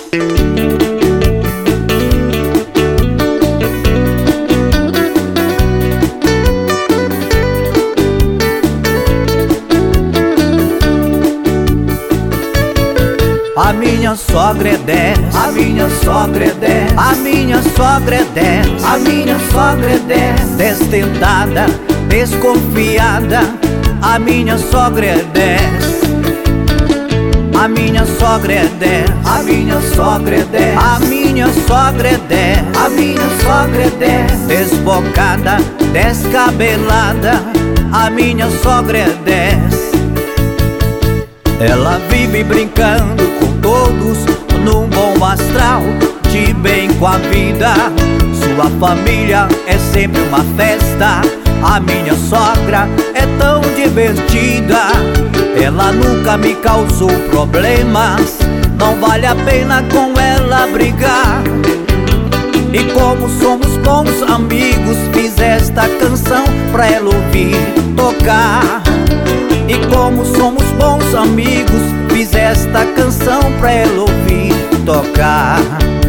A minha sogra é 10, a minha sogra é 10, a minha sogra é 10, a minha sogra é 10, desdentada, desconfiada. A minha sogra é 10, a minha sogra é 10, a minha sogra é 10, a minha sogra é 10, a minha sogra é 10, desbocada, descabelada. A minha sogra é 10. Ela vive brincando com todos, num bom astral, de bem com a vida. Sua família é sempre uma festa. A minha sogra é tão divertida. Ela nunca me causou problemas. Não vale a pena com ela brigar. E como somos bons amigos, fiz esta canção pra ela ouvir tocar. E como somos bons amigos, fiz esta canção pra ela ouvir tocar.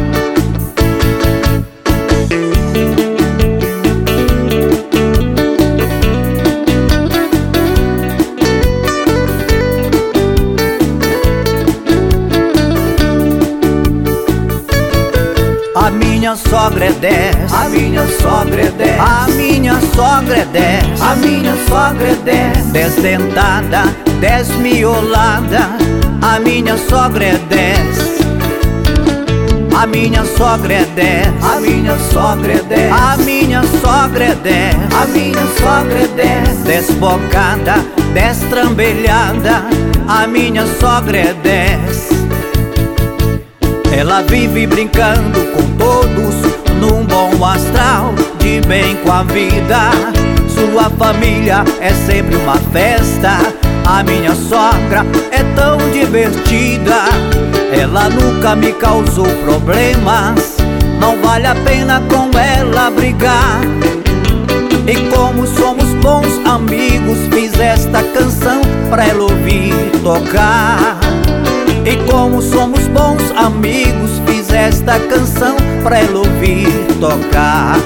A minha sogra é 10, a minha sogra é 10, a minha sogra é 10, a minha sogra é 10, desdentada, desmiolada. A minha sogra é 10, a minha sogra é 10, a minha sogra é 10, a minha sogra é 10, a minha sogra é 10, desbocada, destrambelhada. A minha sogra é 10. Ela vive brincando com todos, num bom astral, de bem com a vida. Sua família é sempre uma festa. A minha sogra é tão divertida. Ela nunca me causou problemas. Não vale a pena com ela brigar. E como somos bons amigos, fiz esta canção pra ela ouvir tocar. E como somos bons amigos, fiz esta canção pra ela ouvir tocar.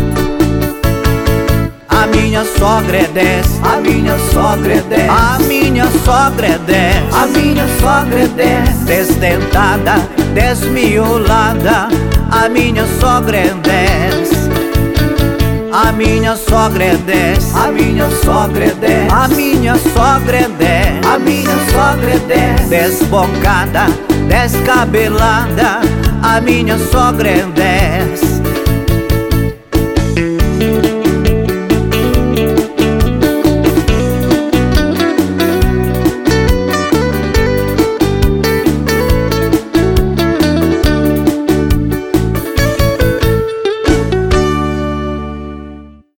A minha sogra é 10, a minha sogra é 10, a minha sogra é 10, a minha sogra é 10, desdentada, desmiolada. A minha sogra é 10, a minha sogra é 10, a minha sogra é 10, a minha sogra é 10, a minha sogra é 10, desbocada, descabelada. A minha sogra é 10.